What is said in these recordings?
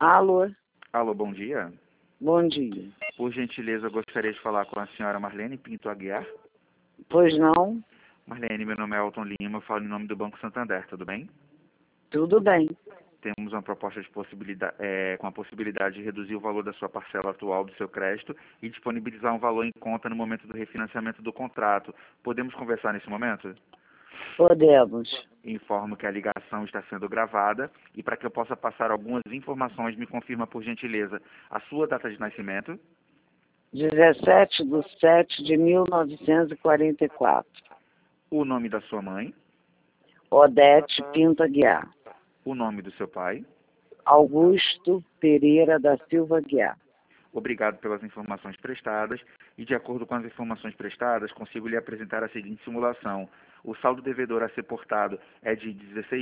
Alô, Alô, bom dia. bom dia. Por gentileza, eu gostaria de falar com a senhora Marlene Pinto Aguiar. Pois não? Marlene, meu nome é Elton Lima, eu falo em nome do Banco Santander, tudo bem? Tudo bem. Temos uma proposta de possibilidade, com a possibilidade de reduzir o valor da sua parcela atual do seu crédito e disponibilizar um valor em conta no momento do refinanciamento do contrato. Podemos conversar nesse momento? Podemos. Informo que a ligação está sendo gravada e para que eu possa passar algumas informações, me confirma por gentileza a sua data de nascimento, 17/7/1944. o nome da sua mãe, Odete Pinto Aguiar. o nome do seu pai. Augusto Pereira da Silva Aguiar. Obrigado pelas informações prestadas e, de acordo com as informações prestadas, consigo lhe apresentar a seguinte simulação. O saldo devedor a ser portado é de R$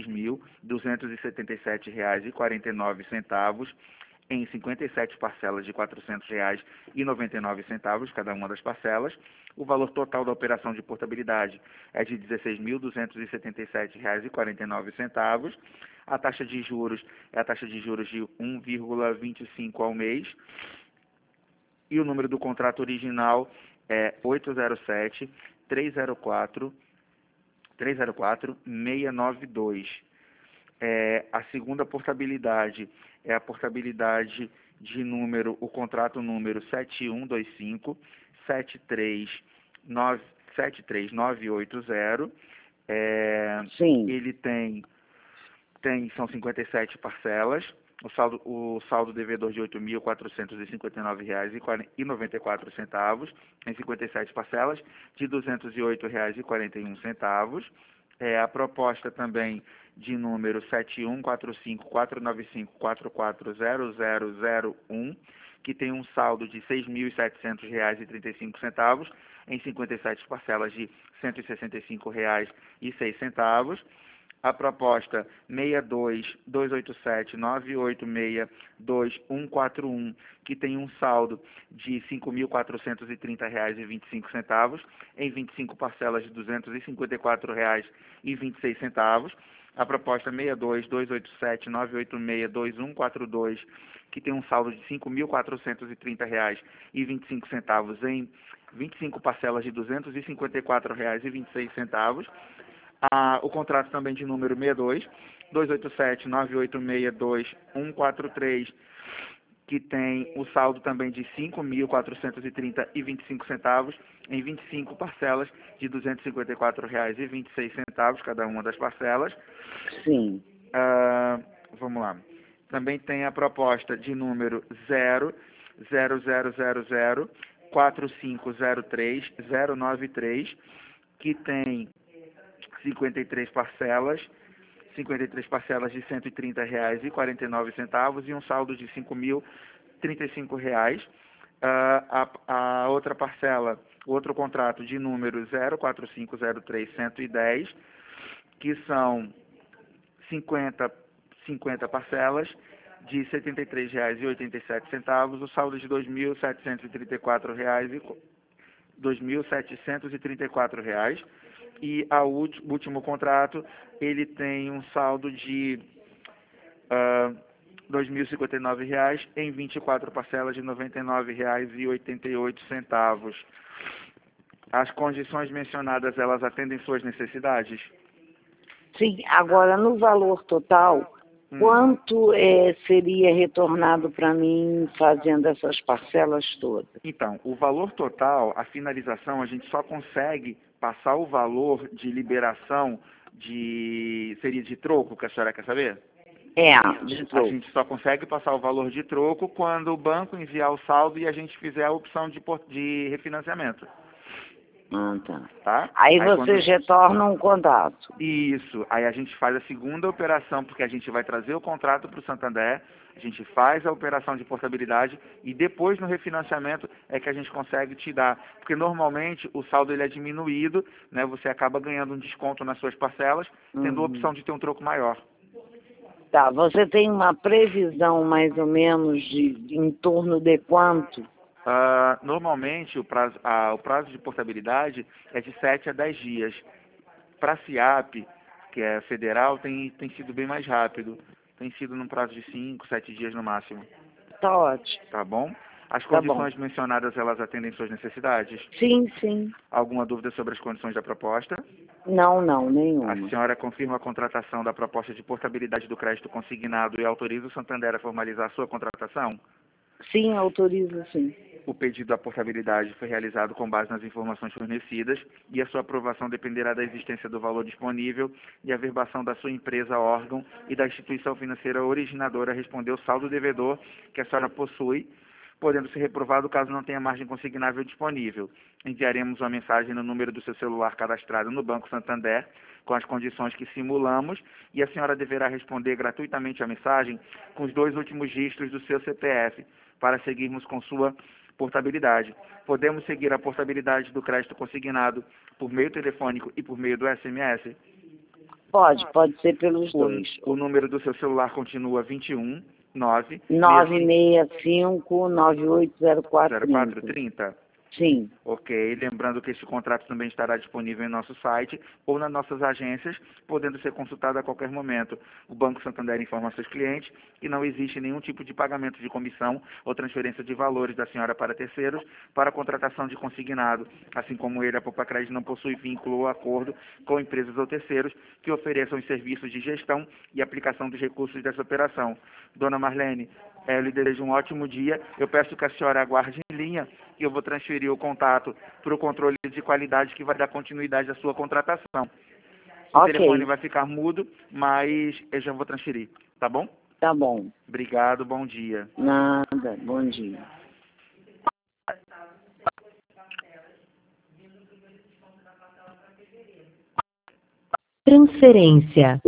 16.277,49 em 57 parcelas de R$ 400,99 cada uma das parcelas. O valor total da operação de portabilidade é de R$ 16.277,49. A taxa de juros é a taxa de juros de 1,25 ao mês. E o número do contrato original é 807-304-692. A segunda portabilidade é a portabilidade de número, o contrato número 713973980. Sim. Ele são 57 parcelas. O saldo devedor de R$ 8.459,94 em 57 parcelas de R$ 208,41. A proposta também de número 7145-495-440001, que tem um saldo de R$ 6.700,35 em 57 parcelas de R$ 165,06. A proposta 62-287-986-2141, que tem um saldo de R$ 5.430,25 em 25 parcelas de R$ 254,26. A proposta 62-287-986-2142, que tem um saldo de R$ 5.430,25 em 25 parcelas de R$ 254,26. O contrato também de número 62-287-986-2143, que tem o saldo também de R$ 5.430,25 em 25 parcelas de R$ 254,26 cada uma das parcelas. Sim. Vamos lá. Também tem a proposta de número 000004503-093, que tem 53 parcelas de R$ 130,49 e um saldo de R$ 5.035. A outra parcela, o outro contrato de número 04503110, que são 50 parcelas de R$ 73,87, o saldo de R$ 2.734. E o último contrato, ele tem um saldo de R$ 2.059 em 24 parcelas de R$ 99,88. As condições mencionadas, elas atendem suas necessidades? Sim, agora no valor total, quanto seria retornado para mim fazendo essas parcelas todas? Então, o valor total, a finalização, a gente só consegue passar o valor de liberação seria de troco, que a senhora quer saber? De A troco. gente só consegue passar o valor de troco quando o banco enviar o saldo e a gente fizer a opção de refinanciamento. Tá. Tá? Aí vocês retornam um contato. Isso. Aí a gente faz a segunda operação, porque a gente vai trazer o contrato para o Santander, a gente faz a operação de portabilidade e depois no refinanciamento é que a gente consegue te dar. Porque normalmente o saldo ele é diminuído, né? Você acaba ganhando um desconto nas suas parcelas, tendo a opção de ter um troco maior. Tá, você tem uma previsão mais ou menos em torno de quanto? Normalmente o prazo de portabilidade é de 7 a 10 dias. Para a SIAP, que é federal, tem sido bem mais rápido. Tem sido num prazo de 5, 7 dias no máximo. Tá ótimo. Tá bom? As Tá bom. condições mencionadas, elas atendem suas necessidades? Sim, sim. Alguma dúvida sobre as condições da proposta? Não, A nenhuma. senhora confirma a contratação da proposta de portabilidade do crédito consignado e autoriza o Santander a formalizar a sua contratação? Sim, autorizo sim. O pedido da portabilidade foi realizado com base nas informações fornecidas e a sua aprovação dependerá da existência do valor disponível e a verbação da sua empresa, órgão e da instituição financeira originadora a responder o saldo devedor que a senhora possui, podendo ser reprovado caso não tenha margem consignável disponível. Enviaremos uma mensagem no número do seu celular cadastrado no Banco Santander, com as condições que simulamos, e a senhora deverá responder gratuitamente a mensagem com os 2 últimos dígitos do seu CPF, para seguirmos com sua portabilidade. Podemos seguir a portabilidade do crédito consignado por meio telefônico e por meio do SMS? Pode ser pelos dois. O número do seu celular continua 21 9 965 9804 0430. Sim. Ok, lembrando que esse contrato também estará disponível em nosso site ou nas nossas agências, podendo ser consultado a qualquer momento. O Banco Santander informa seus clientes que não existe nenhum tipo de pagamento de comissão ou transferência de valores da senhora para terceiros para a contratação de consignado, assim como ele, a Popacred, não possui vínculo ou acordo com empresas ou terceiros que ofereçam os serviços de gestão e aplicação dos recursos dessa operação. Dona Marlene, eu lhe desejo um ótimo dia. Eu peço que a senhora aguarde em linha e eu vou transferir o contato para o controle de qualidade que vai dar continuidade à sua contratação. O telefone vai ficar mudo, mas eu já vou transferir, tá bom? Tá bom. Obrigado, bom dia. Nada, bom dia. Transferência.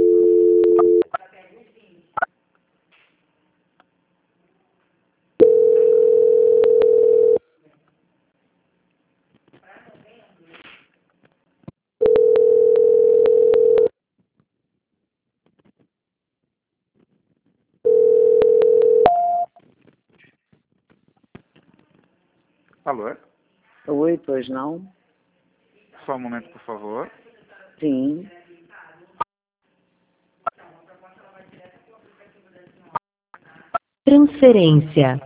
Alô? Oi, pois não? Só um momento, por favor. Sim. Transferência.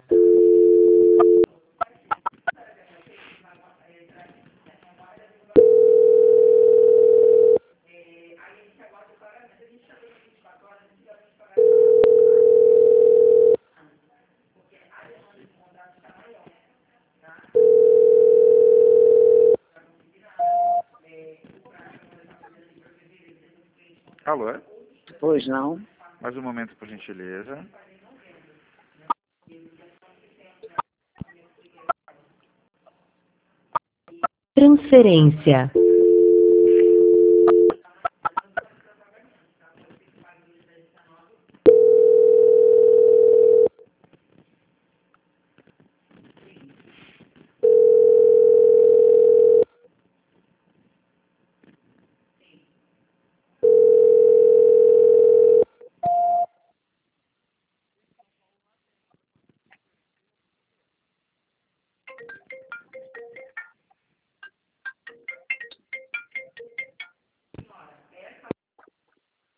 Alô? Pois não? Mais um momento, por gentileza. Transferência.